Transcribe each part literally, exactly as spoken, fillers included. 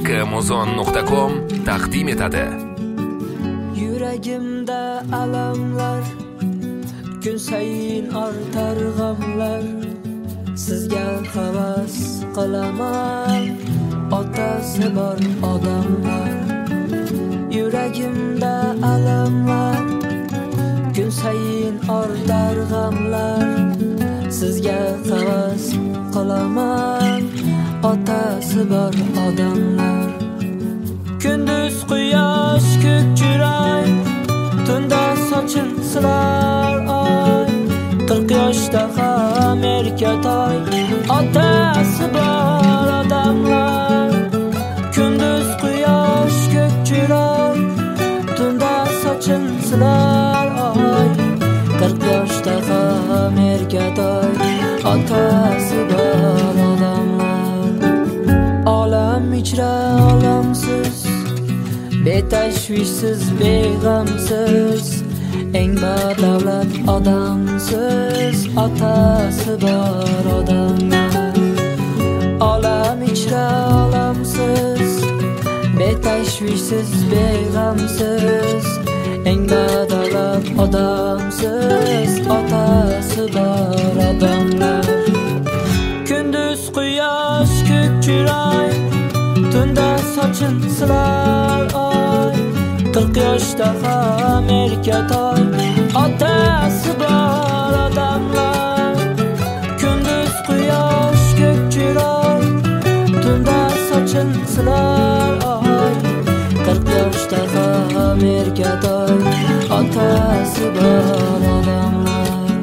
kmozon nuqta com taqdim etadi. Yuragimda alamlar, kun sayin ortar g'amlar. Sizga havas qilaman, otasi bor odamlar. Yuragimda alamlar, kun sayin ortar g'amlar. Sizga havas qilaman, otasi bor odamlar. Kunduz quyosh ko'k chiroy, tunda sochim silar oy. qirq yoshda ham erkatoy, otasi bor odamlar. Kunduz quyosh ko'k chiroy, tunda sochim silar oy. qirq yoshda ham erkatoy, otasi bor odamlar. Olam ichra olamsiz, betashvishsiz, beg'amsiz, eng badavlat odamsiz, otasi bor odamlar. Olam ichra olamsiz, betashvishsiz, beg'amsiz, eng badavlat odamsiz, otasi bor odamlar. Kunduz quyosh ko'k chiroy, tunda sochim silar oy. qirq yoshda ham erkatoy, otasi bor odamlar. Kunduz quyosh ko'k chiroy, tunda sochim silar oy. qirq yoshda ham erkatoy, otasi bor odamlar.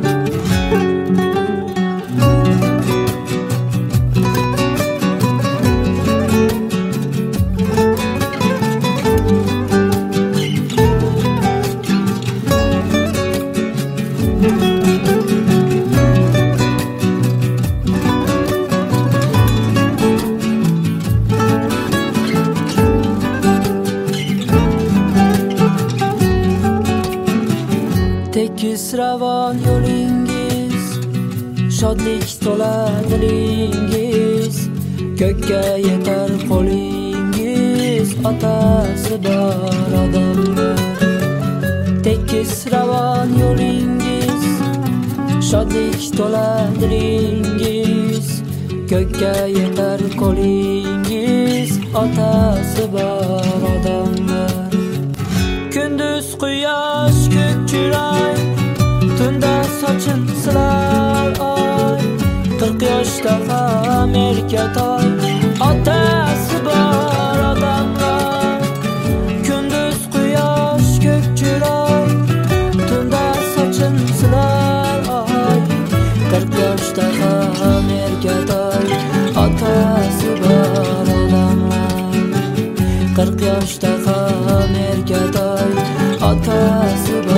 Tekis ravon yo'lingiz, shodlik to'la dilingiz, ko'kka yetar qo'lingiz, otasi bor odamlar. Tekis ravon yo'lingiz, shodlik to'la dilingiz, ko'kka yetar qo'lingiz, otasi bor odamlar. Kunduz quyosh ko'k chiroy, tunda sochim silar oy. qirq yoshda ham erkatoy, otasi bor odamlar. Kunduz quyosh ko'k chiroy, tunda sochim silar oy. qirq yoshda ham erkatoy, otasi bor odamlar. qirq yoshda ham erkatoy, otasi